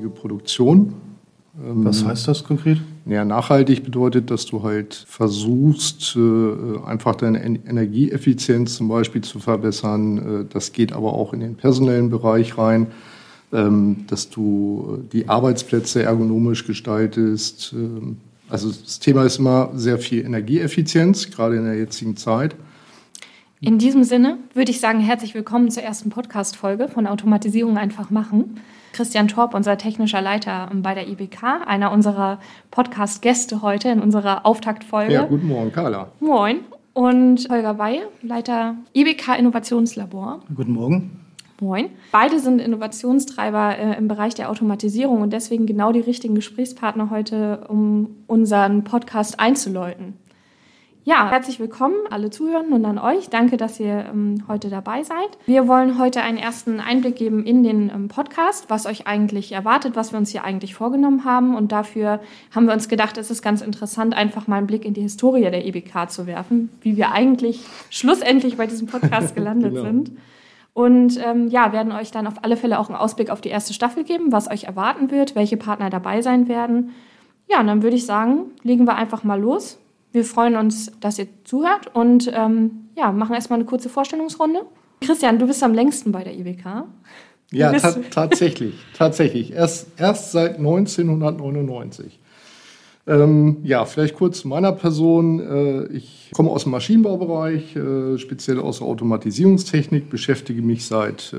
nachhaltige Produktion. Was heißt das konkret? Ja, nachhaltig bedeutet, dass du halt versuchst, einfach deine Energieeffizienz zum Beispiel zu verbessern. Das geht aber auch in den personellen Bereich rein, dass du die Arbeitsplätze ergonomisch gestaltest. Also das Thema ist immer sehr viel Energieeffizienz, gerade in der jetzigen Zeit. In diesem Sinne würde ich sagen, herzlich willkommen zur ersten Podcast-Folge von Automatisierung einfach machen. Christian Torp, unser technischer Leiter bei der IBK, einer unserer Podcast-Gäste heute in unserer Auftaktfolge. Ja, guten Morgen, Carla. Moin. Und Holger Weihe, Leiter IBK Innovationslabor. Guten Morgen. Moin. Beide sind Innovationstreiber im Bereich der Automatisierung und deswegen genau die richtigen Gesprächspartner heute, um unseren Podcast einzuläuten. Ja, herzlich willkommen, alle Zuhörenden und an euch. Danke, dass ihr heute dabei seid. Wir wollen heute einen ersten Einblick geben in den Podcast, was euch eigentlich erwartet, was wir uns hier eigentlich vorgenommen haben. Und dafür haben wir uns gedacht, es ist ganz interessant, einfach mal einen Blick in die Historie der IBK zu werfen, wie wir eigentlich schlussendlich bei diesem Podcast gelandet sind. Und werden euch dann auf alle Fälle auch einen Ausblick auf die erste Staffel geben, was euch erwarten wird, welche Partner dabei sein werden. Ja, und dann würde ich sagen, legen wir einfach mal los. Wir freuen uns, dass ihr zuhört und machen erstmal eine kurze Vorstellungsrunde. Christian, du bist am längsten bei der IBK. Ja, tatsächlich. Erst seit 1999. Vielleicht kurz zu meiner Person. Ich komme aus dem Maschinenbaubereich, speziell aus der Automatisierungstechnik, beschäftige mich seit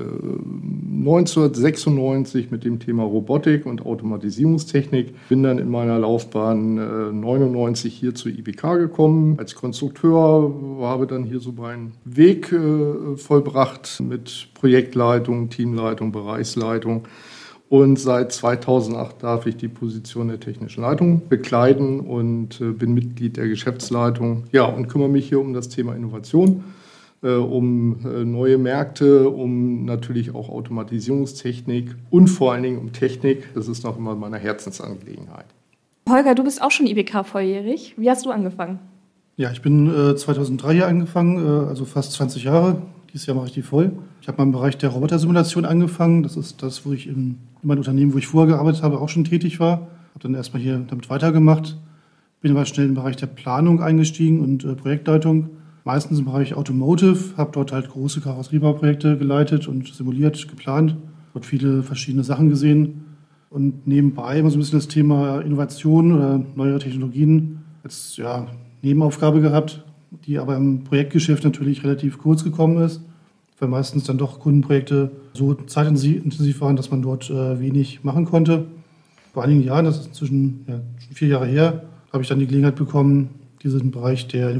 1996 mit dem Thema Robotik und Automatisierungstechnik. Bin dann in meiner Laufbahn 99 hier zur IBK gekommen als Konstrukteur, habe dann hier so meinen Weg vollbracht mit Projektleitung, Teamleitung, Bereichsleitung. Und seit 2008 darf ich die Position der technischen Leitung bekleiden und bin Mitglied der Geschäftsleitung. Ja, und kümmere mich hier um das Thema Innovation, um neue Märkte, um natürlich auch Automatisierungstechnik und vor allen Dingen um Technik. Das ist noch immer meine Herzensangelegenheit. Holger, du bist auch schon IBK-volljährig. Wie hast du angefangen? Ja, ich bin 2003 hier angefangen, also fast 20 Jahre. Dieses Jahr mache ich die voll. Ich habe mal im Bereich der Robotersimulation angefangen. Das ist das, wo ich in meinem Unternehmen, wo ich vorher gearbeitet habe, auch schon tätig war. Habe dann erstmal hier damit weitergemacht. Bin aber schnell im Bereich der Planung eingestiegen und Projektleitung. Meistens im Bereich Automotive. Habe dort halt große Karosseriebauprojekte geleitet und simuliert, geplant. Dort viele verschiedene Sachen gesehen. Und nebenbei immer so ein bisschen das Thema Innovation oder neuere Technologien als Nebenaufgabe gehabt, die aber im Projektgeschäft natürlich relativ kurz gekommen ist, weil meistens dann doch Kundenprojekte so zeitintensiv waren, dass man dort wenig machen konnte. Vor einigen Jahren, das ist inzwischen schon 4 Jahre her, habe ich dann die Gelegenheit bekommen, diesen Bereich der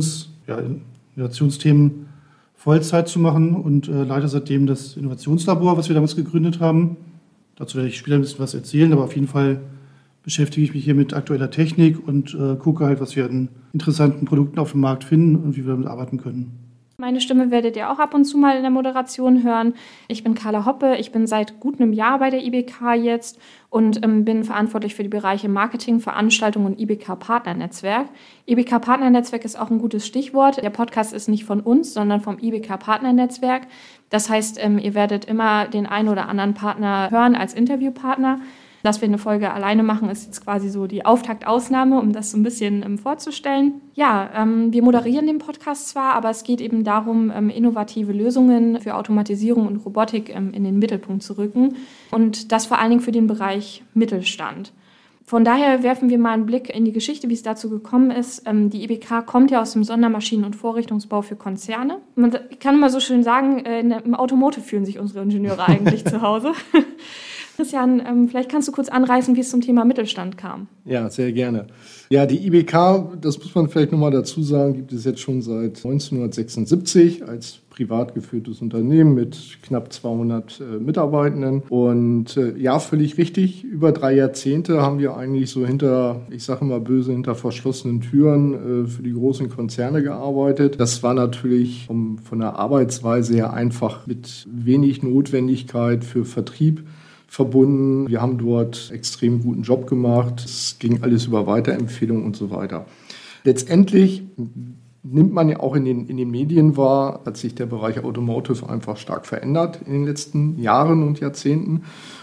Innovationsthemen Vollzeit zu machen und leite seitdem das Innovationslabor, was wir damals gegründet haben. Dazu werde ich später ein bisschen was erzählen, aber auf jeden Fall beschäftige ich mich hier mit aktueller Technik und gucke halt, was wir an interessanten Produkten auf dem Markt finden und wie wir damit arbeiten können. Meine Stimme werdet ihr auch ab und zu mal in der Moderation hören. Ich bin Carla Hoppe, ich bin seit gut einem Jahr bei der IBK jetzt und bin verantwortlich für die Bereiche Marketing, Veranstaltung und IBK-Partnernetzwerk. IBK-Partnernetzwerk ist auch ein gutes Stichwort. Der Podcast ist nicht von uns, sondern vom IBK-Partnernetzwerk. Das heißt, ihr werdet immer den einen oder anderen Partner hören als Interviewpartner. Dass wir eine Folge alleine machen, ist jetzt quasi so die Auftaktausnahme, um das so ein bisschen vorzustellen. Ja, wir moderieren den Podcast zwar, aber es geht eben darum, innovative Lösungen für Automatisierung und Robotik in den Mittelpunkt zu rücken und das vor allen Dingen für den Bereich Mittelstand. Von daher werfen wir mal einen Blick in die Geschichte, wie es dazu gekommen ist. Die IBK kommt ja aus dem Sondermaschinen- und Vorrichtungsbau für Konzerne. Man kann mal so schön sagen, im Automotive fühlen sich unsere Ingenieure eigentlich zu Hause. Christian, vielleicht kannst du kurz anreißen, wie es zum Thema Mittelstand kam. Ja, sehr gerne. Ja, die IBK, das muss man vielleicht nochmal dazu sagen, gibt es jetzt schon seit 1976 als privat geführtes Unternehmen mit knapp 200 Mitarbeitenden. Und völlig richtig, über 3 Jahrzehnte haben wir eigentlich so hinter verschlossenen Türen für die großen Konzerne gearbeitet. Das war natürlich von der Arbeitsweise her einfach mit wenig Notwendigkeit für Vertrieb verbunden. Wir haben dort extrem guten Job gemacht. Es ging alles über Weiterempfehlungen und so weiter. Letztendlich nimmt man ja auch in den Medien wahr, hat sich der Bereich Automotive einfach stark verändert in den letzten Jahren und Jahrzehnten.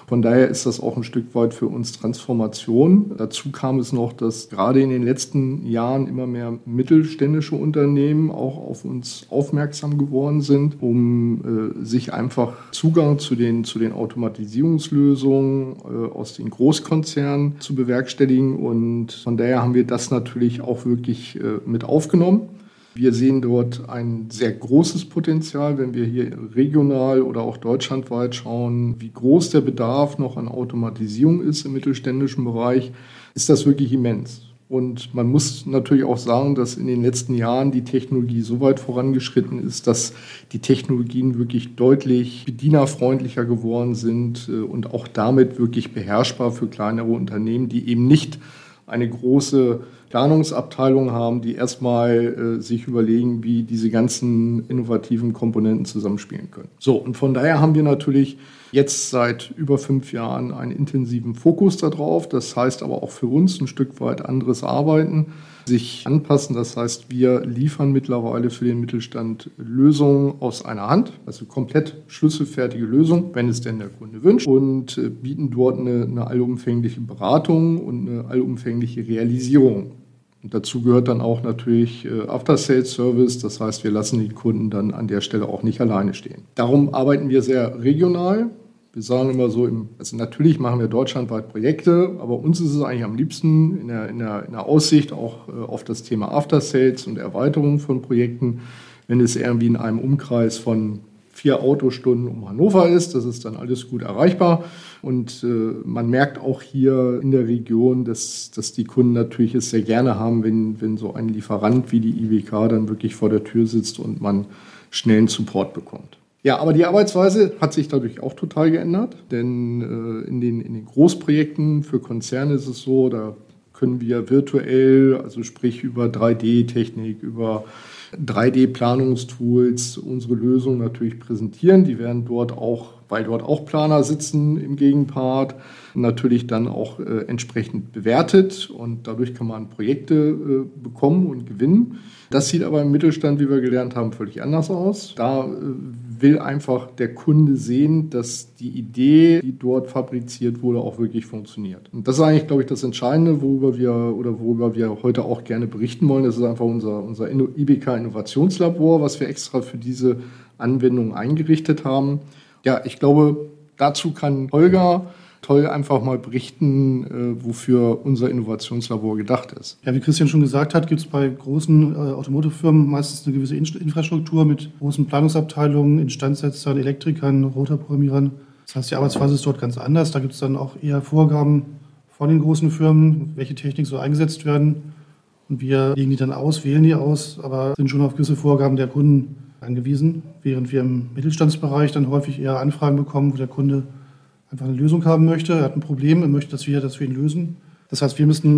Von daher ist das auch ein Stück weit für uns Transformation. Dazu kam es noch, dass gerade in den letzten Jahren immer mehr mittelständische Unternehmen auch auf uns aufmerksam geworden sind, um sich einfach Zugang zu den Automatisierungslösungen aus den Großkonzernen zu bewerkstelligen. Und von daher haben wir das natürlich auch wirklich mit aufgenommen. Wir sehen dort ein sehr großes Potenzial, wenn wir hier regional oder auch deutschlandweit schauen, wie groß der Bedarf noch an Automatisierung ist im mittelständischen Bereich, ist das wirklich immens. Und man muss natürlich auch sagen, dass in den letzten Jahren die Technologie so weit vorangeschritten ist, dass die Technologien wirklich deutlich bedienerfreundlicher geworden sind und auch damit wirklich beherrschbar für kleinere Unternehmen, die eben nicht eine große Planungsabteilung haben, die erstmal sich überlegen, wie diese ganzen innovativen Komponenten zusammenspielen können. So, und von daher haben wir natürlich jetzt seit über 5 Jahren einen intensiven Fokus darauf. Das heißt aber auch für uns ein Stück weit anderes Arbeiten, sich anpassen. Das heißt, wir liefern mittlerweile für den Mittelstand Lösungen aus einer Hand, also komplett schlüsselfertige Lösungen, wenn es denn der Kunde wünscht, und bieten dort eine allumfängliche Beratung und eine allumfängliche Realisierung. Und dazu gehört dann auch natürlich After-Sales-Service. Das heißt, wir lassen die Kunden dann an der Stelle auch nicht alleine stehen. Darum arbeiten wir sehr regional. Wir sagen immer so, also natürlich machen wir deutschlandweit Projekte, aber uns ist es eigentlich am liebsten in der Aussicht auch auf das Thema After-Sales und Erweiterung von Projekten, wenn es irgendwie in einem Umkreis von 4 Autostunden um Hannover ist. Das ist dann alles gut erreichbar. Und man merkt auch hier in der Region, dass die Kunden natürlich es sehr gerne haben, wenn so ein Lieferant wie die IWK dann wirklich vor der Tür sitzt und man schnellen Support bekommt. Ja, aber die Arbeitsweise hat sich dadurch auch total geändert, denn in den Großprojekten für Konzerne ist es so, da können wir virtuell, also sprich über 3D-Technik, über 3D-Planungstools unsere Lösungen natürlich präsentieren. Die werden dort auch, weil dort auch Planer sitzen im Gegenpart, natürlich dann auch entsprechend bewertet und dadurch kann man Projekte bekommen und gewinnen. Das sieht aber im Mittelstand, wie wir gelernt haben, völlig anders aus. Da will einfach der Kunde sehen, dass die Idee, die dort fabriziert wurde, auch wirklich funktioniert. Und das ist eigentlich, glaube ich, das Entscheidende, worüber wir heute auch gerne berichten wollen. Das ist einfach unser IBK-Innovationslabor, was wir extra für diese Anwendung eingerichtet haben. Ja, ich glaube, dazu kann Holger toll einfach mal berichten, wofür unser Innovationslabor gedacht ist. Ja, wie Christian schon gesagt hat, gibt es bei großen Automotive-Firmen meistens eine gewisse Infrastruktur mit großen Planungsabteilungen, Instandsetzern, Elektrikern, Rotorprogrammierern. Das heißt, die Arbeitsweise ist dort ganz anders. Da gibt es dann auch eher Vorgaben von den großen Firmen, welche Technik so eingesetzt werden. Und wir legen die dann aus, wählen die aus, aber sind schon auf gewisse Vorgaben der Kunden angewiesen, während wir im Mittelstandsbereich dann häufig eher Anfragen bekommen, wo der Kunde einfach eine Lösung haben möchte. Er hat ein Problem und möchte, dass wir ihn lösen. Das heißt, wir müssen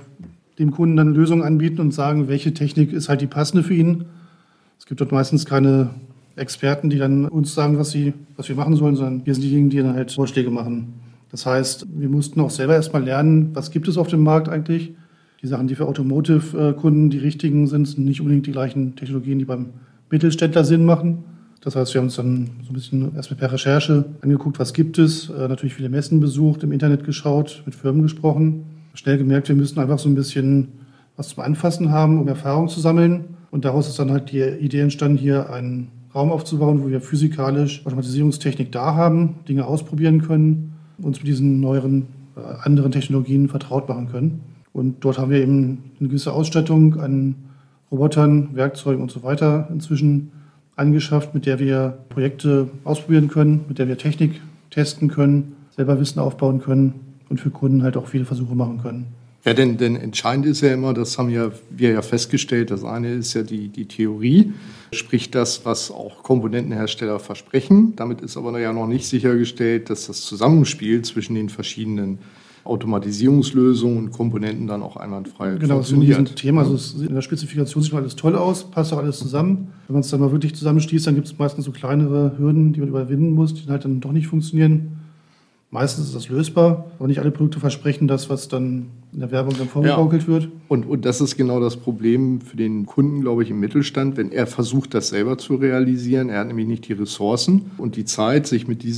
dem Kunden dann Lösungen anbieten und sagen, welche Technik ist halt die passende für ihn. Es gibt dort meistens keine Experten, die dann uns sagen, was wir machen sollen, sondern wir sind diejenigen, die dann halt Vorschläge machen. Das heißt, wir mussten auch selber erstmal lernen, was gibt es auf dem Markt eigentlich. Die Sachen, die für Automotive-Kunden die richtigen sind nicht unbedingt die gleichen Technologien, die beim Mittelständler Sinn machen. Das heißt, wir haben uns dann so ein bisschen erstmal per Recherche angeguckt, was gibt es, natürlich viele Messen besucht, im Internet geschaut, mit Firmen gesprochen. Schnell gemerkt, wir müssen einfach so ein bisschen was zum Anfassen haben, um Erfahrung zu sammeln. Und daraus ist dann halt die Idee entstanden, hier einen Raum aufzubauen, wo wir physikalisch Automatisierungstechnik da haben, Dinge ausprobieren können, uns mit diesen neueren, anderen Technologien vertraut machen können. Und dort haben wir eben eine gewisse Ausstattung an Robotern, Werkzeugen und so weiter inzwischen angeschafft, mit der wir Projekte ausprobieren können, mit der wir Technik testen können, selber Wissen aufbauen können und für Kunden halt auch viele Versuche machen können. Ja, denn entscheidend ist ja immer, das haben wir ja festgestellt, das eine ist ja die Theorie, sprich das, was auch Komponentenhersteller versprechen. Damit ist aber ja noch nicht sichergestellt, dass das Zusammenspiel zwischen den verschiedenen Automatisierungslösungen und Komponenten dann auch einwandfrei funktioniert. Genau, so ein Thema. Also in der Spezifikation sieht alles toll aus, passt auch alles zusammen. Wenn man es dann mal wirklich zusammenschließt, dann gibt es meistens so kleinere Hürden, die man überwinden muss, die halt dann doch nicht funktionieren. Meistens ist das lösbar, aber nicht alle Produkte versprechen das, was dann in der Werbung dann vorgegaukelt wird. Und das ist genau das Problem für den Kunden, glaube ich, im Mittelstand, wenn er versucht, das selber zu realisieren. Er hat nämlich nicht die Ressourcen und die Zeit, sich mit diesen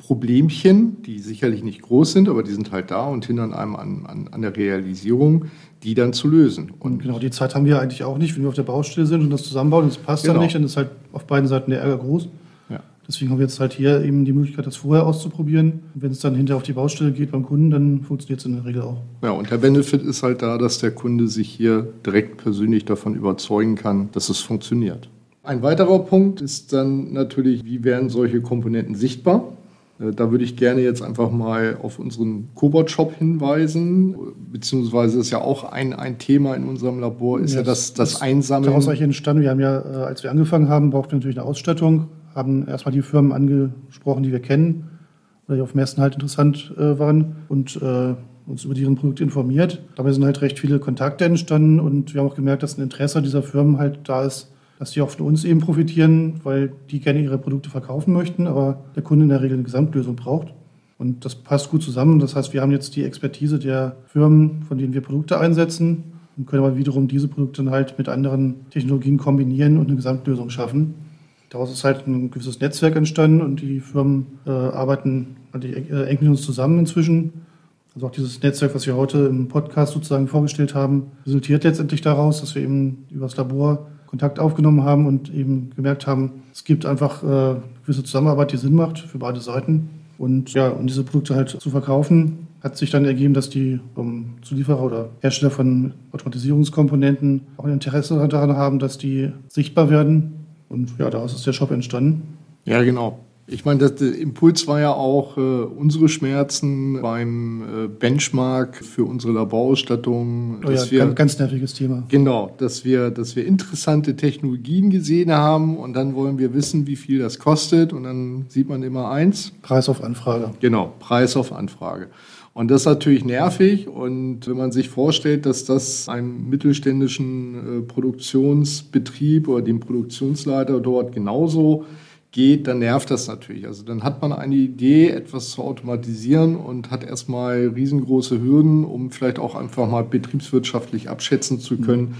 Problemchen, die sicherlich nicht groß sind, aber die sind halt da und hindern einem an der Realisierung, die dann zu lösen. Und genau, die Zeit haben wir eigentlich auch nicht, wenn wir auf der Baustelle sind und das zusammenbauen, das passt dann nicht, dann ist halt auf beiden Seiten der Ärger groß. Ja. Deswegen haben wir jetzt halt hier eben die Möglichkeit, das vorher auszuprobieren. Und wenn es dann hinterher auf die Baustelle geht beim Kunden, dann funktioniert es in der Regel auch. Ja, und der Benefit ist halt da, dass der Kunde sich hier direkt persönlich davon überzeugen kann, dass es funktioniert. Ein weiterer Punkt ist dann natürlich, wie werden solche Komponenten sichtbar? Da würde ich gerne jetzt einfach mal auf unseren Cobot-Shop hinweisen, beziehungsweise ist ja auch ein Thema in unserem Labor, ist ja das Einsammeln. Daraus eigentlich entstanden, wir haben ja, als wir angefangen haben, brauchten wir natürlich eine Ausstattung, haben erstmal die Firmen angesprochen, die wir kennen, oder die auf Messen halt interessant waren und uns über deren Produkte informiert. Dabei sind halt recht viele Kontakte entstanden und wir haben auch gemerkt, dass ein Interesse dieser Firmen halt da ist, dass die auch von uns eben profitieren, weil die gerne ihre Produkte verkaufen möchten, aber der Kunde in der Regel eine Gesamtlösung braucht. Und das passt gut zusammen. Das heißt, wir haben jetzt die Expertise der Firmen, von denen wir Produkte einsetzen und können aber wiederum diese Produkte dann halt mit anderen Technologien kombinieren und eine Gesamtlösung schaffen. Daraus ist halt ein gewisses Netzwerk entstanden und die Firmen arbeiten eng mit uns zusammen inzwischen. Also auch dieses Netzwerk, was wir heute im Podcast sozusagen vorgestellt haben, resultiert letztendlich daraus, dass wir eben über das Labor Kontakt aufgenommen haben und eben gemerkt haben, es gibt einfach gewisse Zusammenarbeit, die Sinn macht für beide Seiten. Und ja, um diese Produkte halt zu verkaufen, hat sich dann ergeben, dass die Zulieferer oder Hersteller von Automatisierungskomponenten auch ein Interesse daran haben, dass die sichtbar werden. Und ja, daraus ist der Shop entstanden. Ja, genau. Ich meine, der Impuls war ja auch unsere Schmerzen beim Benchmark für unsere Laborausstattung. Ganz nerviges Thema. Genau, dass wir interessante Technologien gesehen haben und dann wollen wir wissen, wie viel das kostet und dann sieht man immer eins. Preis auf Anfrage. Genau, Preis auf Anfrage. Und das ist natürlich nervig und wenn man sich vorstellt, dass das einem mittelständischen Produktionsbetrieb oder dem Produktionsleiter dort genauso geht, dann nervt das natürlich. Also dann hat man eine Idee, etwas zu automatisieren und hat erstmal riesengroße Hürden, um vielleicht auch einfach mal betriebswirtschaftlich abschätzen zu können,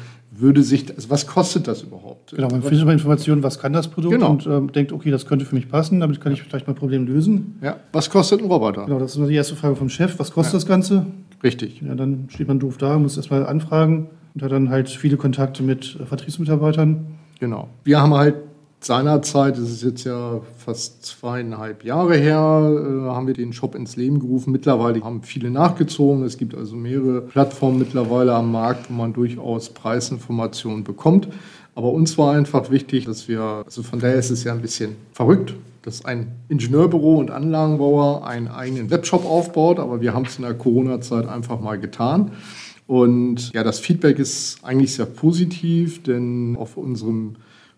was kostet das überhaupt? Genau, man findet mal Informationen, was kann das Produkt und denkt, okay, das könnte für mich passen, damit kann ich vielleicht mein Problem lösen. Ja, was kostet ein Roboter? Genau, das ist die erste Frage vom Chef, was kostet das Ganze? Richtig. Ja, dann steht man doof da, muss erstmal anfragen und hat dann halt viele Kontakte mit Vertriebsmitarbeitern. Genau. Wir haben halt seinerzeit, das ist jetzt ja fast 2,5 Jahre her, haben wir den Shop ins Leben gerufen. Mittlerweile haben viele nachgezogen. Es gibt also mehrere Plattformen mittlerweile am Markt, wo man durchaus Preisinformationen bekommt. Aber uns war einfach wichtig, dass von daher ist es ja ein bisschen verrückt, dass ein Ingenieurbüro und Anlagenbauer einen eigenen Webshop aufbaut. Aber wir haben es in der Corona-Zeit einfach mal getan. Und ja, das Feedback ist eigentlich sehr positiv, denn auf unserem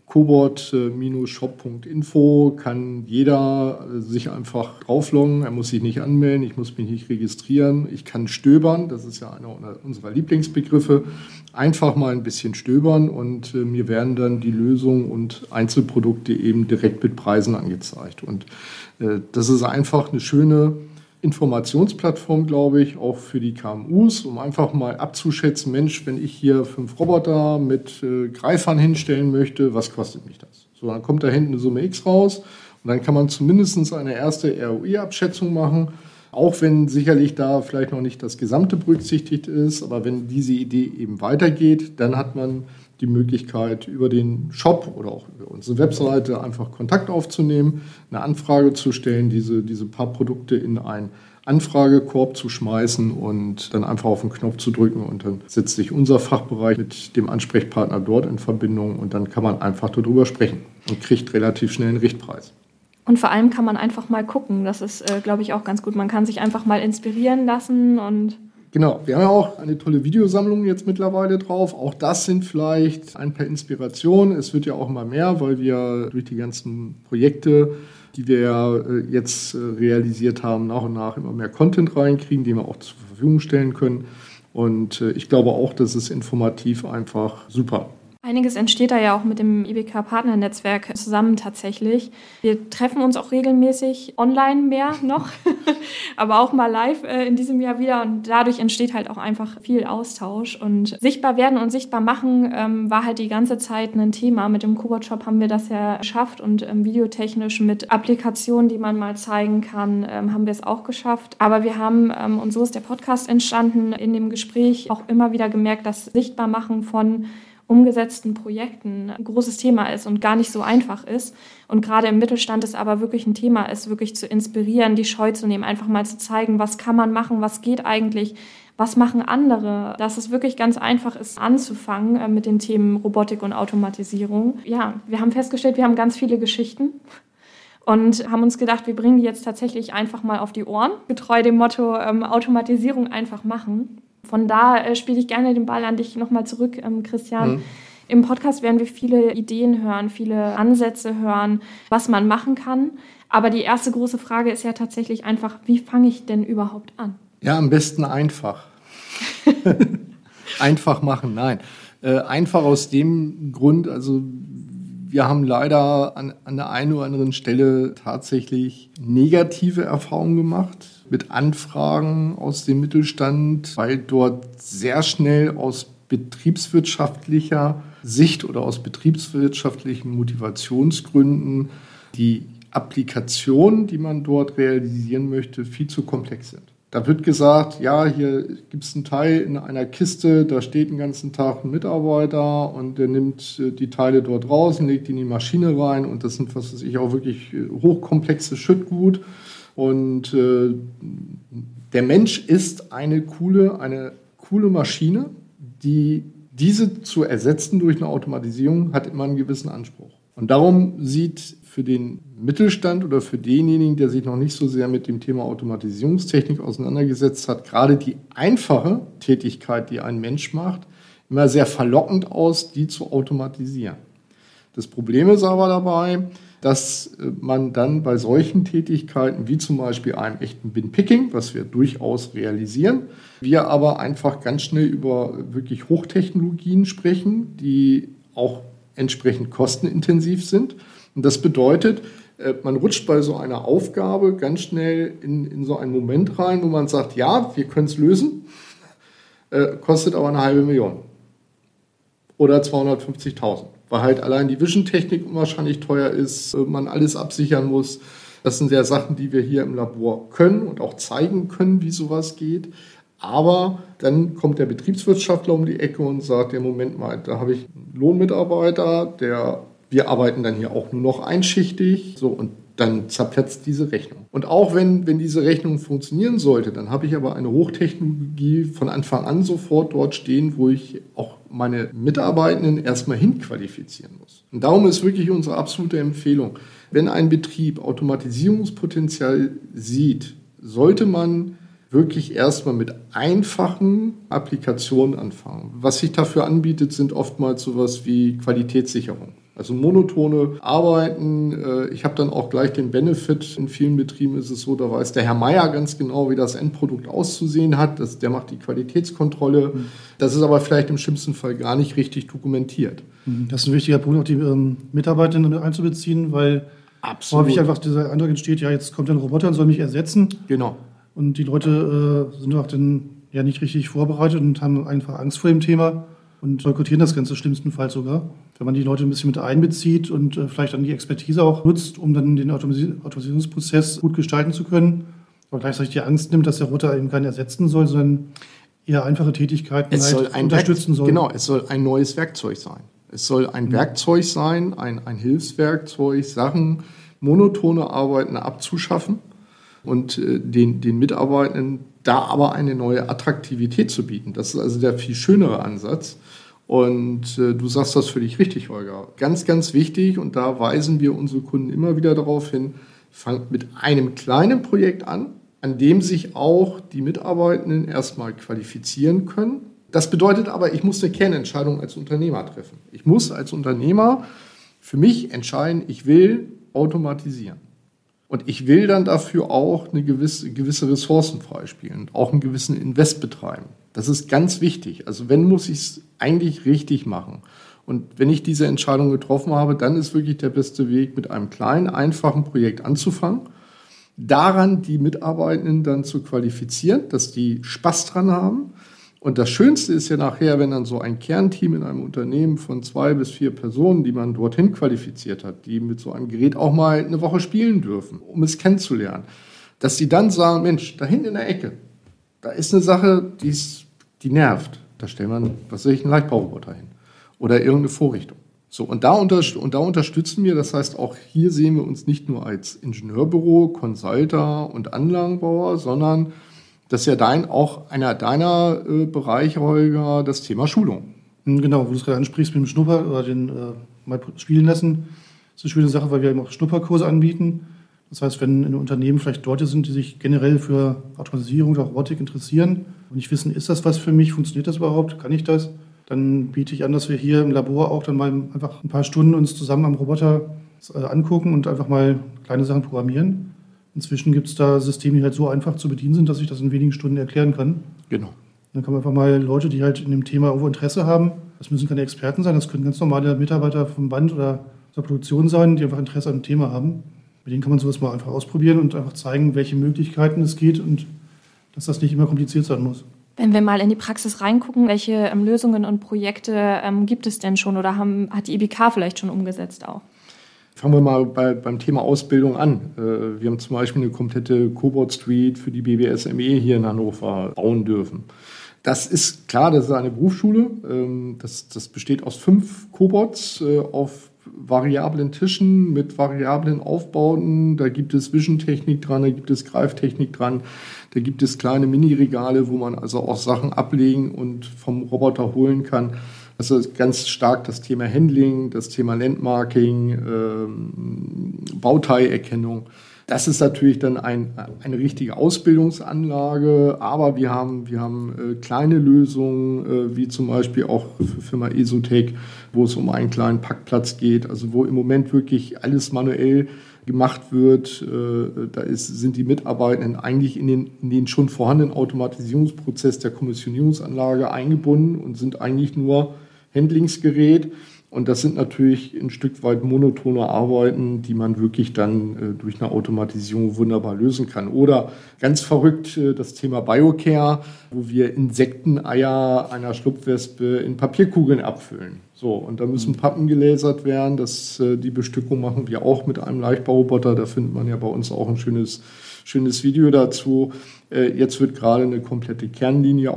cobot-shop.info kann jeder sich einfach draufloggen. Er muss sich nicht anmelden, ich muss mich nicht registrieren. Ich kann stöbern, das ist ja einer unserer Lieblingsbegriffe. Einfach mal ein bisschen stöbern und mir werden dann die Lösungen und Einzelprodukte eben direkt mit Preisen angezeigt. Und das ist einfach eine schöne Informationsplattform, glaube ich, auch für die KMUs, um einfach mal abzuschätzen, Mensch, wenn ich hier 5 Roboter mit Greifern hinstellen möchte, was kostet mich das? So, dann kommt da hinten eine Summe X raus und dann kann man zumindest eine erste ROI-Abschätzung machen, auch wenn sicherlich da vielleicht noch nicht das Gesamte berücksichtigt ist, aber wenn diese Idee eben weitergeht, dann hat man die Möglichkeit, über den Shop oder auch über unsere Webseite einfach Kontakt aufzunehmen, eine Anfrage zu stellen, diese paar Produkte in einen Anfragekorb zu schmeißen und dann einfach auf den Knopf zu drücken und dann setzt sich unser Fachbereich mit dem Ansprechpartner dort in Verbindung und dann kann man einfach darüber sprechen und kriegt relativ schnell einen Richtpreis. Und vor allem kann man einfach mal gucken, das ist, glaube ich, auch ganz gut. Man kann sich einfach mal inspirieren lassen und... Genau, wir haben ja auch eine tolle Videosammlung jetzt mittlerweile drauf. Auch das sind vielleicht ein paar Inspirationen. Es wird ja auch immer mehr, weil wir durch die ganzen Projekte, die wir ja jetzt realisiert haben, nach und nach immer mehr Content reinkriegen, den wir auch zur Verfügung stellen können. Und ich glaube auch, das ist informativ einfach super. Einiges entsteht da ja auch mit dem IBK-Partnernetzwerk zusammen tatsächlich. Wir treffen uns auch regelmäßig online mehr noch, aber auch mal live in diesem Jahr wieder. Und dadurch entsteht halt auch einfach viel Austausch. Und sichtbar werden und sichtbar machen war halt die ganze Zeit ein Thema. Mit dem Cobot-Shop haben wir das ja geschafft und videotechnisch mit Applikationen, die man mal zeigen kann, haben wir es auch geschafft. Aber wir haben, und so ist der Podcast entstanden, in dem Gespräch auch immer wieder gemerkt, dass Sichtbarmachen von umgesetzten Projekten ein großes Thema ist und gar nicht so einfach ist. Und gerade im Mittelstand ist aber wirklich ein Thema, ist wirklich zu inspirieren, die Scheu zu nehmen, einfach mal zu zeigen, was kann man machen, was geht eigentlich, was machen andere. Dass es wirklich ganz einfach ist, anzufangen mit den Themen Robotik und Automatisierung. Ja, wir haben festgestellt, wir haben ganz viele Geschichten und haben uns gedacht, wir bringen die jetzt tatsächlich einfach mal auf die Ohren, getreu dem Motto Automatisierung einfach machen. Von da spiele ich gerne den Ball an dich nochmal zurück, Christian. Im Podcast werden wir viele Ideen hören, viele Ansätze hören, was man machen kann. Aber die erste große Frage ist ja tatsächlich einfach, wie fange ich denn überhaupt an? Ja, am besten einfach. Einfach machen, nein. Einfach aus dem Grund, also wir haben leider an der einen oder anderen Stelle tatsächlich negative Erfahrungen gemacht mit Anfragen aus dem Mittelstand, weil dort sehr schnell aus betriebswirtschaftlicher Sicht oder aus betriebswirtschaftlichen Motivationsgründen die Applikationen, die man dort realisieren möchte, viel zu komplex sind. Da wird gesagt, ja, hier gibt es einen Teil in einer Kiste, da steht den ganzen Tag ein Mitarbeiter und der nimmt die Teile dort raus und legt die in die Maschine rein und das sind, was weiß ich, auch wirklich hochkomplexe Schüttgut. Und der Mensch ist eine coole Maschine, diese zu ersetzen durch eine Automatisierung hat immer einen gewissen Anspruch. Und darum sieht für den Mittelstand oder für denjenigen, der sich noch nicht so sehr mit dem Thema Automatisierungstechnik auseinandergesetzt hat, gerade die einfache Tätigkeit, die ein Mensch macht, immer sehr verlockend aus, die zu automatisieren. Das Problem ist aber dabei, dass man dann bei solchen Tätigkeiten wie zum Beispiel einem echten Bin-Picking, was wir durchaus realisieren, wir aber einfach ganz schnell über wirklich Hochtechnologien sprechen, die auch entsprechend kostenintensiv sind. Und das bedeutet, man rutscht bei so einer Aufgabe ganz schnell in so einen Moment rein, wo man sagt, ja, wir können es lösen, kostet aber 500.000 oder 250.000. Weil halt allein die Vision-Technik unwahrscheinlich teuer ist, man alles absichern muss. Das sind ja Sachen, die wir hier im Labor können und auch zeigen können, wie sowas geht. Aber dann kommt der Betriebswirtschaftler um die Ecke und sagt, ja, Moment mal, da habe ich einen Lohnmitarbeiter, wir arbeiten dann hier auch nur noch einschichtig, so, und dann zerplatzt diese Rechnung. Und auch wenn diese Rechnung funktionieren sollte, dann habe ich aber eine Hochtechnologie von Anfang an sofort dort stehen, wo ich auch meine Mitarbeitenden erstmal hinqualifizieren muss. Und darum ist wirklich unsere absolute Empfehlung, wenn ein Betrieb Automatisierungspotenzial sieht, sollte man wirklich erstmal mit einfachen Applikationen anfangen. Was sich dafür anbietet, sind oftmals sowas wie Qualitätssicherung. Also monotone Arbeiten. Ich habe dann auch gleich den Benefit. In vielen Betrieben ist es so, da weiß der Herr Meier ganz genau, wie das Endprodukt auszusehen hat. Der macht die Qualitätskontrolle. Das ist aber vielleicht im schlimmsten Fall gar nicht richtig dokumentiert. Das ist ein wichtiger Punkt, auch die Mitarbeitenden mit einzubeziehen, weil häufig einfach dieser Eindruck entsteht, ja, jetzt kommt ein Roboter und soll mich ersetzen. Genau. Und die Leute sind auch dann ja nicht richtig vorbereitet und haben einfach Angst vor dem Thema und boykottieren das Ganze schlimmstenfalls sogar. Wenn man die Leute ein bisschen mit einbezieht und vielleicht dann die Expertise auch nutzt, um dann den Automatisierungsprozess gut gestalten zu können, aber gleichzeitig die Angst nimmt, dass der Roboter eben keinen ersetzen soll, sondern eher einfache Tätigkeiten unterstützen soll. Genau, es soll ein neues Werkzeug sein. Es soll ein Werkzeug sein, ein Hilfswerkzeug, Sachen, monotone Arbeiten abzuschaffen und den Mitarbeitenden da aber eine neue Attraktivität zu bieten. Das ist also der viel schönere Ansatz. Und du sagst das völlig richtig, Holger. Ganz, ganz wichtig, und da weisen wir unsere Kunden immer wieder darauf hin, fangt mit einem kleinen Projekt an dem sich auch die Mitarbeitenden erstmal qualifizieren können. Das bedeutet aber, ich muss eine Kernentscheidung als Unternehmer treffen. Ich muss als Unternehmer für mich entscheiden, ich will automatisieren. Und ich will dann dafür auch eine gewisse Ressourcen freispielen, auch einen gewissen Invest betreiben. Das ist ganz wichtig. Also wenn, muss ich es eigentlich richtig machen. Und wenn ich diese Entscheidung getroffen habe, dann ist wirklich der beste Weg, mit einem kleinen, einfachen Projekt anzufangen, daran die Mitarbeitenden dann zu qualifizieren, dass die Spaß dran haben. Und das Schönste ist ja nachher, wenn dann so ein Kernteam in einem Unternehmen von 2 bis 4 Personen, die man dorthin qualifiziert hat, die mit so einem Gerät auch mal eine Woche spielen dürfen, um es kennenzulernen, dass sie dann sagen, Mensch, da hinten in der Ecke, da ist eine Sache, die nervt. Da stellen wir einen Leichtbauroboter hin oder irgendeine Vorrichtung. So, und da unterstützen wir, das heißt, auch hier sehen wir uns nicht nur als Ingenieurbüro, Consulter und Anlagenbauer, sondern das ist ja auch einer deiner Bereiche, Holger, das Thema Schulung. Genau, wo du es gerade ansprichst mit dem Schnupper oder den mal spielen lassen. Das ist eine schöne Sache, weil wir eben auch Schnupperkurse anbieten. Das heißt, wenn in Unternehmen vielleicht Leute sind, die sich generell für Automatisierung oder Robotik interessieren und nicht wissen, ist das was für mich, funktioniert das überhaupt, kann ich das, dann biete ich an, dass wir hier im Labor auch dann mal einfach ein paar Stunden uns zusammen am Roboter angucken und einfach mal kleine Sachen programmieren. Inzwischen gibt es da Systeme, die halt so einfach zu bedienen sind, dass ich das in wenigen Stunden erklären kann. Genau. Dann kann man einfach mal Leute, die halt in dem Thema irgendwo Interesse haben, das müssen keine Experten sein, das können ganz normale Mitarbeiter vom Band oder der Produktion sein, die einfach Interesse an dem Thema haben. Mit denen kann man sowas mal einfach ausprobieren und einfach zeigen, welche Möglichkeiten es geht und dass das nicht immer kompliziert sein muss. Wenn wir mal in die Praxis reingucken, welche Lösungen und Projekte gibt es denn schon oder hat die IBK vielleicht schon umgesetzt auch? Fangen wir mal beim Thema Ausbildung an. Wir haben zum Beispiel eine komplette Cobot Street für die BBSME hier in Hannover bauen dürfen. Das ist klar, das ist eine Berufsschule. Das besteht aus 5 Cobots auf variablen Tischen mit variablen Aufbauten. Da gibt es Vision-Technik dran, da gibt es Greiftechnik dran, da gibt es kleine Mini-Regale, wo man also auch Sachen ablegen und vom Roboter holen kann. Also ganz stark das Thema Handling, das Thema Landmarking, Bauteillerkennung. Das ist natürlich dann eine richtige Ausbildungsanlage, aber wir haben kleine Lösungen, wie zum Beispiel auch für Firma Esotec, wo es um einen kleinen Packplatz geht, also wo im Moment wirklich alles manuell gemacht wird. Sind die Mitarbeitenden eigentlich in den schon vorhandenen Automatisierungsprozess der Kommissionierungsanlage eingebunden und sind eigentlich nur Handlingsgerät. Und das sind natürlich ein Stück weit monotone Arbeiten, die man wirklich dann durch eine Automatisierung wunderbar lösen kann. Oder ganz verrückt das Thema Biocare, wo wir Insekteneier einer Schlupfwespe in Papierkugeln abfüllen. So, und da müssen Pappen gelasert werden. Die Bestückung machen wir auch mit einem Leichtbauroboter. Da findet man ja bei uns auch ein schönes Video dazu. Jetzt wird gerade eine komplette Kernlinie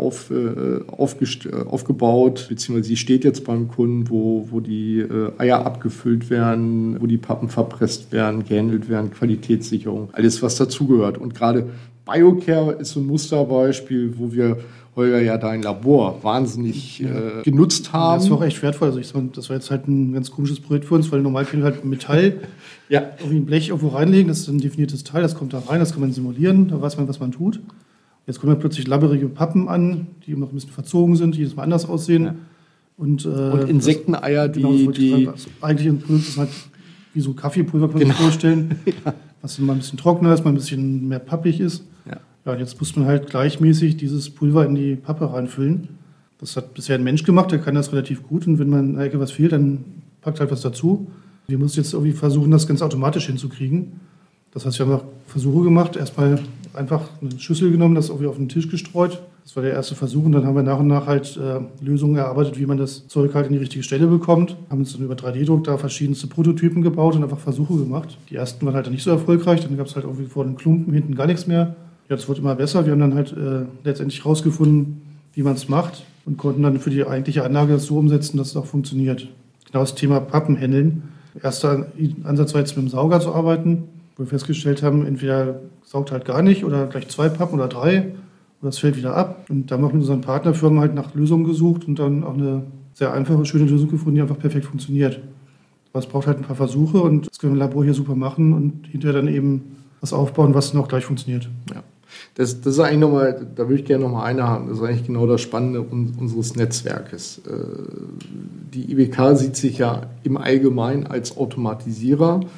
aufgebaut, beziehungsweise sie steht jetzt beim Kunden, wo die Eier abgefüllt werden, wo die Pappen verpresst werden, gehandelt werden, Qualitätssicherung, alles was dazugehört. Und gerade Biocare ist so ein Musterbeispiel, wo wir, Holger, ja dein Labor wahnsinnig genutzt haben. Das war auch echt wertvoll. Also das war jetzt halt ein ganz komisches Projekt für uns, weil normal können wir halt Metall irgendwie ein Blech irgendwo reinlegen, das ist ein definiertes Teil, das kommt da rein, das kann man simulieren, da weiß man, was man tut. Jetzt kommen plötzlich labberige Pappen an, die noch ein bisschen verzogen sind, die jedes Mal anders aussehen. Ja. Und Insekteneier, eigentlich ein Produkt ist halt wie so Kaffeepulver, kann man sich vorstellen, was mal ein bisschen trockener ist, mal ein bisschen mehr pappig ist. Ja, und jetzt muss man halt gleichmäßig dieses Pulver in die Pappe reinfüllen. Das hat bisher ein Mensch gemacht, der kann das relativ gut. Und wenn man in der Ecke was fehlt, dann packt halt was dazu. Wir müssen jetzt irgendwie versuchen, das ganz automatisch hinzukriegen. Das heißt, wir haben auch Versuche gemacht. Erstmal einfach eine Schüssel genommen, das irgendwie auf den Tisch gestreut. Das war der erste Versuch. Und dann haben wir nach und nach halt Lösungen erarbeitet, wie man das Zeug halt in die richtige Stelle bekommt. Haben uns dann über 3D-Druck da verschiedenste Prototypen gebaut und einfach Versuche gemacht. Die ersten waren halt nicht so erfolgreich. Dann gab es halt irgendwie vor den Klumpen hinten gar nichts mehr. Ja, das wurde immer besser. Wir haben dann halt letztendlich rausgefunden, wie man es macht und konnten dann für die eigentliche Anlage das so umsetzen, dass es auch funktioniert. Genau das Thema Pappenhändeln. Erster Ansatz war jetzt mit dem Sauger zu arbeiten, wo wir festgestellt haben, entweder saugt halt gar nicht oder gleich 2 Pappen oder 3 oder es fällt wieder ab. Und da haben wir mit unseren Partnerfirmen halt nach Lösungen gesucht und dann auch eine sehr einfache, schöne Lösung gefunden, die einfach perfekt funktioniert. Aber es braucht halt ein paar Versuche und das können wir im Labor hier super machen und hinterher dann eben was aufbauen, was noch gleich funktioniert. Ja. Das ist eigentlich nochmal, da würde ich gerne nochmal einhaken, das ist eigentlich genau das Spannende unseres Netzwerkes. Die IBK sieht sich ja im Allgemeinen als Automatisierer.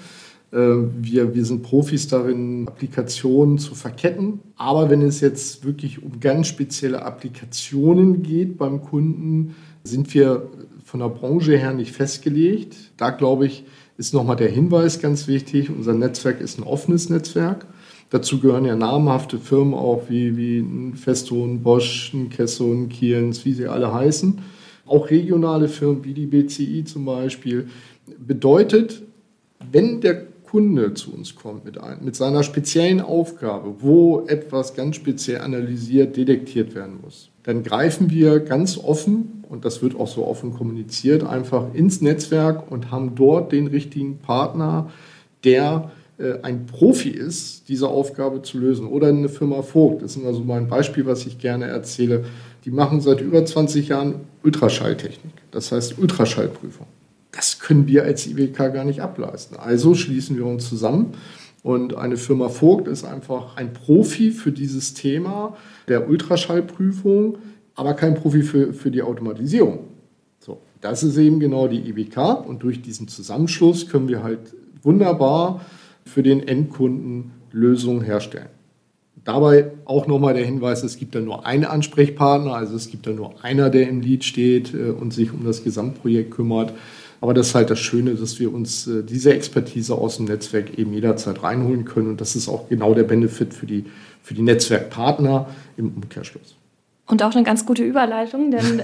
Wir sind Profis darin, Applikationen zu verketten. Aber wenn es jetzt wirklich um ganz spezielle Applikationen geht beim Kunden, sind wir von der Branche her nicht festgelegt. Da, glaube ich, ist nochmal der Hinweis ganz wichtig. Unser Netzwerk ist ein offenes Netzwerk. Dazu gehören ja namhafte Firmen auch wie ein Festo, ein Bosch, ein Kesso, ein Kielens, wie sie alle heißen. Auch regionale Firmen wie die BCI zum Beispiel. Bedeutet, wenn der Kunde zu uns kommt mit seiner speziellen Aufgabe, wo etwas ganz speziell analysiert, detektiert werden muss, dann greifen wir ganz offen, und das wird auch so offen kommuniziert, einfach ins Netzwerk und haben dort den richtigen Partner, der ein Profi ist, diese Aufgabe zu lösen. Oder eine Firma Vogt, das ist immer so mein Beispiel, was ich gerne erzähle. Die machen seit über 20 Jahren Ultraschalltechnik, das heißt Ultraschallprüfung. Das können wir als IBK gar nicht ableisten. Also schließen wir uns zusammen und eine Firma Vogt ist einfach ein Profi für dieses Thema der Ultraschallprüfung, aber kein Profi für die Automatisierung. So, das ist eben genau die IBK und durch diesen Zusammenschluss können wir halt wunderbar für den Endkunden Lösungen herstellen. Dabei auch nochmal der Hinweis, es gibt da nur einen Ansprechpartner, also es gibt da nur einer, der im Lead steht und sich um das Gesamtprojekt kümmert. Aber das ist halt das Schöne, dass wir uns diese Expertise aus dem Netzwerk eben jederzeit reinholen können. Und das ist auch genau der Benefit für die Netzwerkpartner im Umkehrschluss. Und auch eine ganz gute Überleitung, denn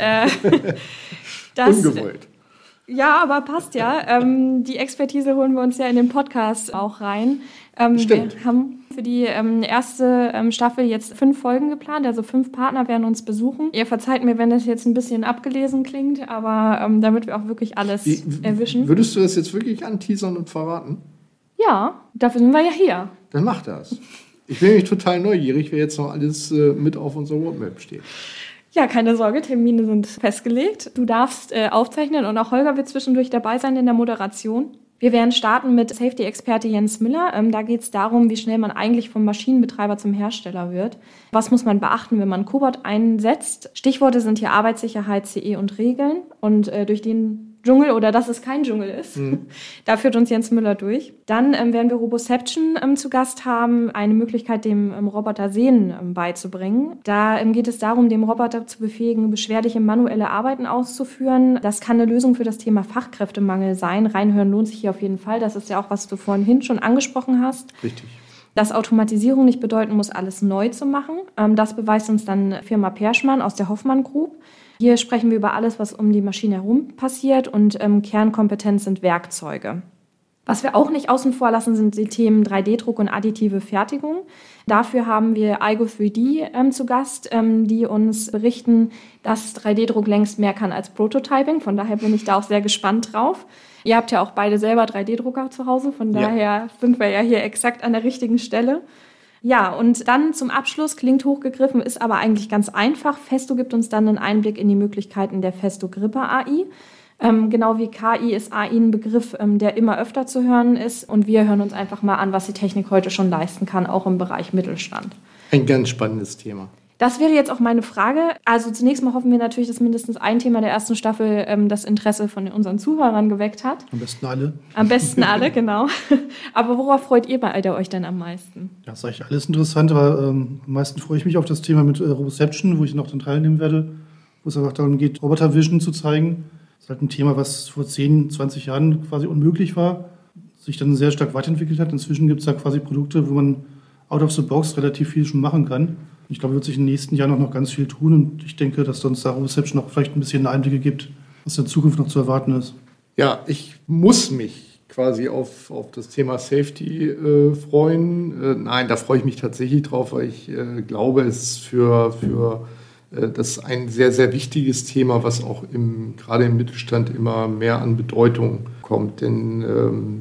das... Ungewollt. Ja, aber passt ja. Die Expertise holen wir uns ja in den Podcast auch rein. Stimmt. Wir haben für die erste Staffel jetzt 5 Folgen geplant, also 5 Partner werden uns besuchen. Ihr verzeiht mir, wenn das jetzt ein bisschen abgelesen klingt, aber damit wir auch wirklich alles erwischen. Würdest du das jetzt wirklich anteasern und verraten? Ja, dafür sind wir ja hier. Dann mach das. Ich bin nämlich total neugierig, wer jetzt noch alles mit auf unserer Roadmap steht. Ja, keine Sorge, Termine sind festgelegt. Du darfst aufzeichnen und auch Holger wird zwischendurch dabei sein in der Moderation. Wir werden starten mit Safety-Experte Jens Müller. Da geht es darum, wie schnell man eigentlich vom Maschinenbetreiber zum Hersteller wird. Was muss man beachten, wenn man Cobot einsetzt? Stichworte sind hier Arbeitssicherheit, CE und Regeln. Und durch den Dschungel oder dass es kein Dschungel ist. Da führt uns Jens Müller durch. Dann werden wir Roboception zu Gast haben, eine Möglichkeit, dem Roboter Sehen beizubringen. Da geht es darum, dem Roboter zu befähigen, beschwerliche manuelle Arbeiten auszuführen. Das kann eine Lösung für das Thema Fachkräftemangel sein. Reinhören lohnt sich hier auf jeden Fall. Das ist ja auch, was du vorhin schon angesprochen hast. Richtig. Dass Automatisierung nicht bedeuten muss, alles neu zu machen. Das beweist uns dann Firma Perschmann aus der Hoffmann Group. Hier sprechen wir über alles, was um die Maschine herum passiert und Kernkompetenz sind Werkzeuge. Was wir auch nicht außen vor lassen, sind die Themen 3D-Druck und additive Fertigung. Dafür haben wir IGO 3D zu Gast, die uns berichten, dass 3D-Druck längst mehr kann als Prototyping. Von daher bin ich da auch sehr gespannt drauf. Ihr habt ja auch beide selber 3D-Drucker zu Hause, von daher sind wir ja hier exakt an der richtigen Stelle. Ja, und dann zum Abschluss, klingt hochgegriffen, ist aber eigentlich ganz einfach. Festo gibt uns dann einen Einblick in die Möglichkeiten der Festo Gripper AI. Genau wie KI ist AI ein Begriff, der immer öfter zu hören ist. Und wir hören uns einfach mal an, was die Technik heute schon leisten kann, auch im Bereich Mittelstand. Ein ganz spannendes Thema. Das wäre jetzt auch meine Frage. Also zunächst mal hoffen wir natürlich, dass mindestens ein Thema der ersten Staffel das Interesse von unseren Zuhörern geweckt hat. Am besten alle. Am besten alle, genau. Aber worauf freut ihr beide euch denn am meisten? Ja, das ist eigentlich alles interessant, aber am meisten freue ich mich auf das Thema mit Roboception, wo ich noch dann teilnehmen werde, wo es einfach darum geht, Roboter Vision zu zeigen. Das ist halt ein Thema, was vor 10, 20 Jahren quasi unmöglich war, sich dann sehr stark weiterentwickelt hat. Inzwischen gibt es da quasi Produkte, wo man out of the box relativ viel schon machen kann. Ich glaube, wird sich in den nächsten Jahren noch ganz viel tun und ich denke, dass uns da Roboception noch vielleicht ein bisschen Einblicke gibt, was in Zukunft noch zu erwarten ist. Ja, ich muss mich quasi auf das Thema Safety freuen. Nein, da freue ich mich tatsächlich drauf, weil ich glaube, es ist für das ist ein sehr, sehr wichtiges Thema, was auch gerade im Mittelstand immer mehr an Bedeutung kommt. Denn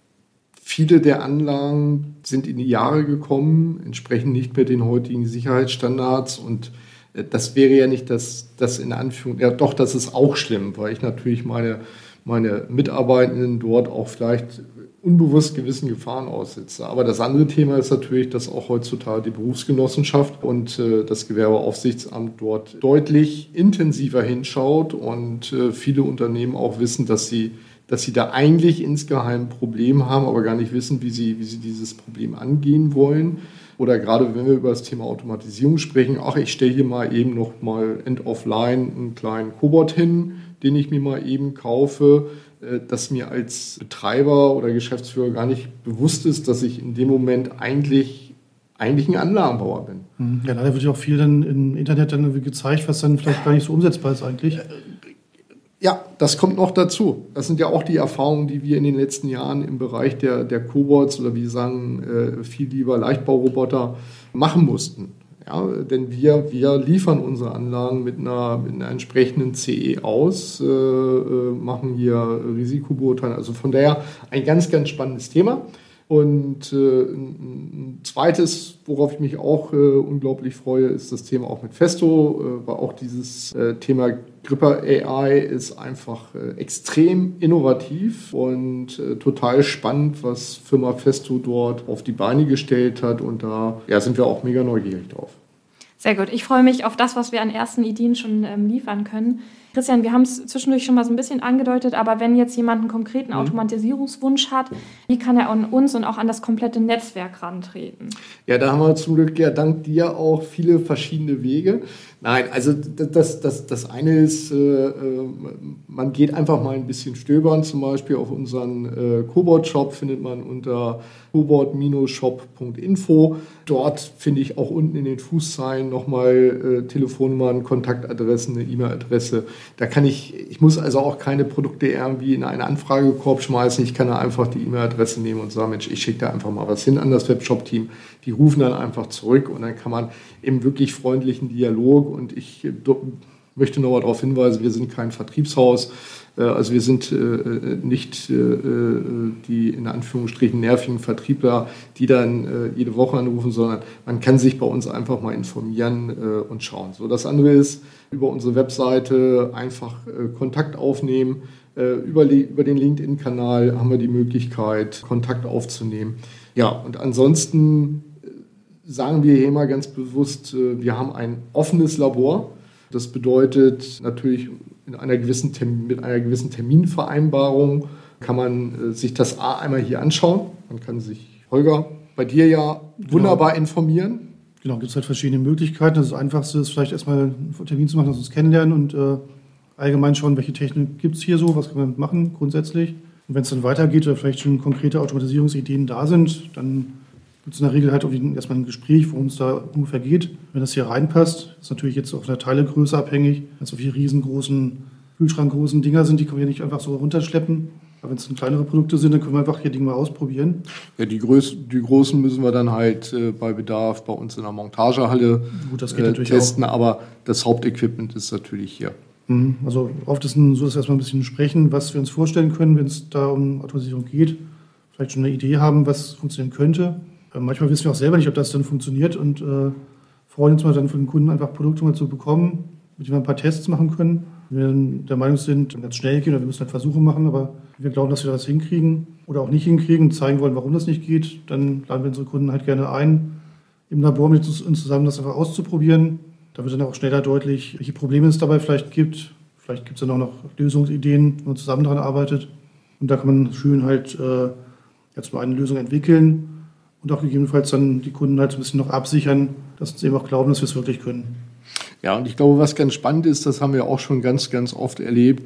viele der Anlagen sind in die Jahre gekommen, entsprechen nicht mehr den heutigen Sicherheitsstandards und das wäre ja nicht das in Anführung, ja doch, das ist auch schlimm, weil ich natürlich meine Mitarbeitenden dort auch vielleicht unbewusst gewissen Gefahren aussetze. Aber das andere Thema ist natürlich, dass auch heutzutage die Berufsgenossenschaft und das Gewerbeaufsichtsamt dort deutlich intensiver hinschaut und viele Unternehmen auch wissen, dass sie dass sie da eigentlich insgeheim ein Problem haben, aber gar nicht wissen, wie sie dieses Problem angehen wollen. Oder gerade wenn wir über das Thema Automatisierung sprechen, ich stelle hier mal eben noch mal End of Line einen kleinen Cobot hin, den ich mir mal eben kaufe, dass mir als Betreiber oder Geschäftsführer gar nicht bewusst ist, dass ich in dem Moment eigentlich ein Anlagenbauer bin. Ja, leider wird ja auch viel dann im Internet dann gezeigt, was dann vielleicht gar nicht so umsetzbar ist eigentlich. Ja, das kommt noch dazu. Das sind ja auch die Erfahrungen, die wir in den letzten Jahren im Bereich der Cobots oder wie sagen viel lieber Leichtbauroboter machen mussten. Ja, denn wir liefern unsere Anlagen mit einer entsprechenden CE aus, machen hier Risikobeurteilung. Also von daher ein ganz, ganz spannendes Thema. Und ein zweites, worauf ich mich auch unglaublich freue, ist das Thema auch mit Festo, weil auch dieses Thema Gripper AI ist einfach extrem innovativ und total spannend, was Firma Festo dort auf die Beine gestellt hat. Und da sind wir auch mega neugierig drauf. Sehr gut. Ich freue mich auf das, was wir an ersten Ideen schon liefern können. Christian, wir haben es zwischendurch schon mal so ein bisschen angedeutet, aber wenn jetzt jemand einen konkreten Automatisierungswunsch hat, wie kann er an uns und auch an das komplette Netzwerk rantreten? Ja, da haben wir zum Glück ja dank dir auch viele verschiedene Wege. Nein, also das eine ist, man geht einfach mal ein bisschen stöbern, zum Beispiel auf unseren Cobot-Shop findet man unter cobot-shop.info. Dort finde ich auch unten in den Fußzeilen nochmal Telefonnummern, Kontaktadressen, eine E-Mail-Adresse. Da kann ich muss also auch keine Produkte irgendwie in einen Anfragekorb schmeißen. Ich kann da einfach die E-Mail-Adresse nehmen und sagen, Mensch, ich schicke da einfach mal was hin an das Webshop-Team. Die rufen dann einfach zurück und dann kann man im wirklich freundlichen Dialog, und ich möchte noch mal darauf hinweisen, wir sind kein Vertriebshaus, also wir sind nicht die in Anführungsstrichen nervigen Vertriebler, die dann jede Woche anrufen, sondern man kann sich bei uns einfach mal informieren und schauen. So, das andere ist, über unsere Webseite einfach Kontakt aufnehmen. Über den LinkedIn-Kanal haben wir die Möglichkeit, Kontakt aufzunehmen. Ja, und ansonsten sagen wir hier immer ganz bewusst, wir haben ein offenes Labor. Das bedeutet natürlich mit einer gewissen Terminvereinbarung kann man sich das einmal hier anschauen. Man kann sich, Holger, bei dir ja wunderbar informieren. Genau, gibt es halt verschiedene Möglichkeiten. Das Einfachste ist vielleicht erstmal einen Termin zu machen, dass wir uns kennenlernen und allgemein schauen, welche Technik gibt es hier so, was kann man machen grundsätzlich. Und wenn es dann weitergeht oder vielleicht schon konkrete Automatisierungsideen da sind, dann gibt es in der Regel halt erstmal ein Gespräch, worum es da ungefähr geht. Wenn das hier reinpasst, ist natürlich jetzt auch von der Teilegröße abhängig. Wenn es so viele riesengroßen, kühlschrankgroßen Dinger sind, die können wir nicht einfach so runterschleppen. Aber wenn es dann kleinere Produkte sind, dann können wir einfach hier Dinge mal ausprobieren. Ja, die großen müssen wir dann halt bei Bedarf bei uns in der Montagehalle das geht natürlich testen, auch. Aber das Hauptequipment ist natürlich hier. Also oft ist es so, dass wir erstmal ein bisschen sprechen, was wir uns vorstellen können, wenn es da um Automatisierung geht. Vielleicht schon eine Idee haben, was funktionieren könnte. Manchmal wissen wir auch selber nicht, ob das dann funktioniert und freuen uns mal dann von den Kunden einfach Produkte mal zu bekommen, mit denen wir ein paar Tests machen können. Wenn wir dann der Meinung sind, wenn es schnell geht, oder wir müssen halt Versuche machen, aber wir glauben, dass wir das hinkriegen oder auch nicht hinkriegen, zeigen wollen, warum das nicht geht, dann laden wir unsere Kunden halt gerne ein, im Labor mit uns zusammen das einfach auszuprobieren. Da wird dann auch schneller deutlich, welche Probleme es dabei vielleicht gibt. Vielleicht gibt es dann auch noch Lösungsideen, wo man zusammen daran arbeitet. Und da kann man schön halt jetzt mal eine Lösung entwickeln und auch gegebenenfalls dann die Kunden halt ein bisschen noch absichern, dass sie eben auch glauben, dass wir es wirklich können. Ja, und ich glaube, was ganz spannend ist, das haben wir auch schon ganz, ganz oft erlebt,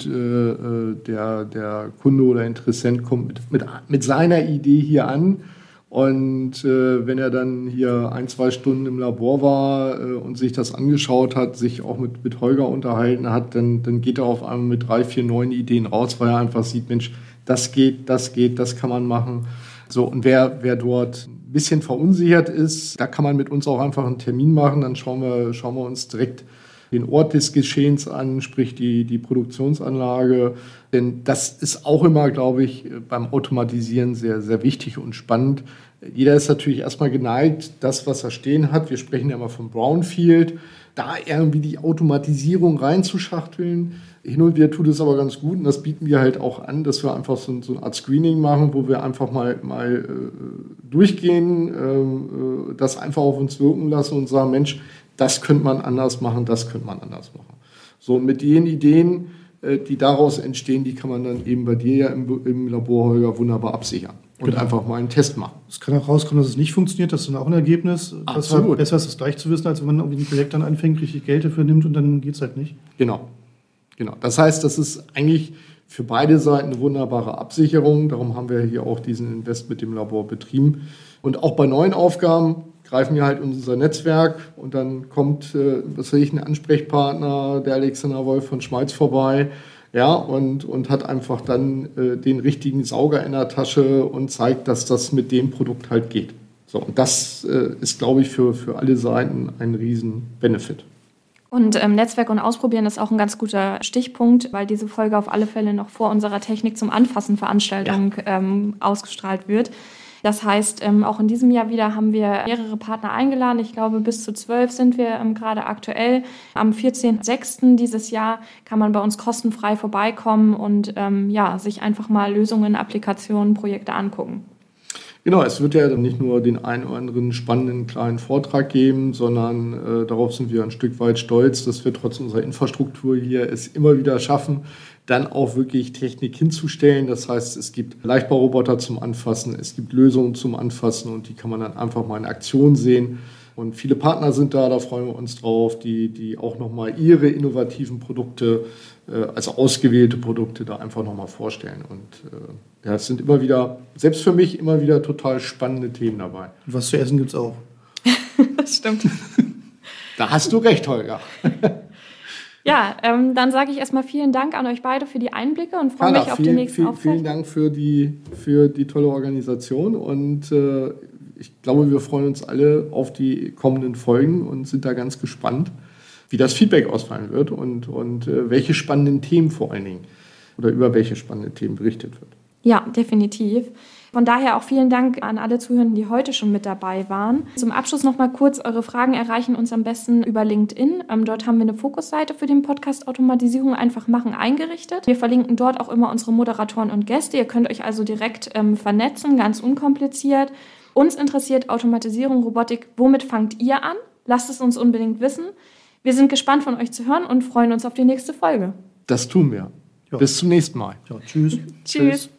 der Kunde oder Interessent kommt mit seiner Idee hier an. Und wenn er dann hier 1-2 Stunden im Labor war und sich das angeschaut hat, sich auch mit Holger unterhalten hat, dann geht er auf einmal mit 3-4 neuen Ideen raus, weil er einfach sieht, Mensch, das geht, das kann man machen. So, und wer dort ein bisschen verunsichert ist, da kann man mit uns auch einfach einen Termin machen, dann schauen wir uns direkt den Ort des Geschehens an, sprich die Produktionsanlage. Denn das ist auch immer, glaube ich, beim Automatisieren sehr, sehr wichtig und spannend. Jeder ist natürlich erstmal geneigt, das, was er stehen hat, wir sprechen ja immer von Brownfield, da irgendwie die Automatisierung reinzuschachteln. Hin und wieder tut es aber ganz gut und das bieten wir halt auch an, dass wir einfach so eine Art Screening machen, wo wir einfach mal durchgehen, das einfach auf uns wirken lassen und sagen, Mensch, das könnte man anders machen, das könnte man anders machen. So, und mit den Ideen die daraus entstehen, die kann man dann eben bei dir ja im Labor, Holger, wunderbar absichern und einfach mal einen Test machen. Es kann auch rauskommen, dass es nicht funktioniert. Das ist dann auch ein Ergebnis. Absolut. Besser ist es gleich zu wissen, als wenn man irgendwie ein Projekt dann anfängt, richtig Geld dafür nimmt und dann geht es halt nicht. Genau. Das heißt, das ist eigentlich für beide Seiten eine wunderbare Absicherung. Darum haben wir hier auch diesen Invest mit dem Labor betrieben. Und auch bei neuen Aufgaben greifen wir halt unser Netzwerk und dann kommt, ein Ansprechpartner, der Alexander Wolf von Schmalz vorbei, ja, und hat einfach dann den richtigen Sauger in der Tasche und zeigt, dass das mit dem Produkt halt geht. So, und das ist, glaube ich, für alle Seiten ein riesen Benefit. Und Netzwerk und Ausprobieren ist auch ein ganz guter Stichpunkt, weil diese Folge auf alle Fälle noch vor unserer Technik zum Anfassen Veranstaltung ausgestrahlt wird. Das heißt, auch in diesem Jahr wieder haben wir mehrere Partner eingeladen. Ich glaube, bis zu 12 sind wir gerade aktuell. Am 14.06. dieses Jahr kann man bei uns kostenfrei vorbeikommen und sich einfach mal Lösungen, Applikationen, Projekte angucken. Genau, es wird ja nicht nur den einen oder anderen spannenden kleinen Vortrag geben, sondern darauf sind wir ein Stück weit stolz, dass wir trotz unserer Infrastruktur hier es immer wieder schaffen, dann auch wirklich Technik hinzustellen. Das heißt, es gibt Leichtbauroboter zum Anfassen, es gibt Lösungen zum Anfassen und die kann man dann einfach mal in Aktion sehen. Und viele Partner sind da freuen wir uns drauf, die auch nochmal ihre innovativen Produkte, also ausgewählte Produkte, da einfach nochmal vorstellen. Und es sind immer wieder, selbst für mich, immer wieder total spannende Themen dabei. Und was zu essen gibt es auch. Das stimmt. Da hast du recht, Holger. Ja, dann sage ich erstmal vielen Dank an euch beide für die Einblicke und freue mich auf die nächsten Aufzeichnungen. Vielen Dank für die tolle Organisation und ich glaube, wir freuen uns alle auf die kommenden Folgen und sind da ganz gespannt, wie das Feedback ausfallen wird und welche spannenden Themen vor allen Dingen oder über welche spannenden Themen berichtet wird. Ja, definitiv. Von daher auch vielen Dank an alle Zuhörenden, die heute schon mit dabei waren. Zum Abschluss noch mal kurz, eure Fragen erreichen uns am besten über LinkedIn. Dort haben wir eine Fokusseite für den Podcast Automatisierung einfach machen eingerichtet. Wir verlinken dort auch immer unsere Moderatoren und Gäste. Ihr könnt euch also direkt vernetzen, ganz unkompliziert. Uns interessiert Automatisierung, Robotik. Womit fangt ihr an? Lasst es uns unbedingt wissen. Wir sind gespannt von euch zu hören und freuen uns auf die nächste Folge. Das tun wir. Ja. Bis zum nächsten Mal. Ja, tschüss. Tschüss.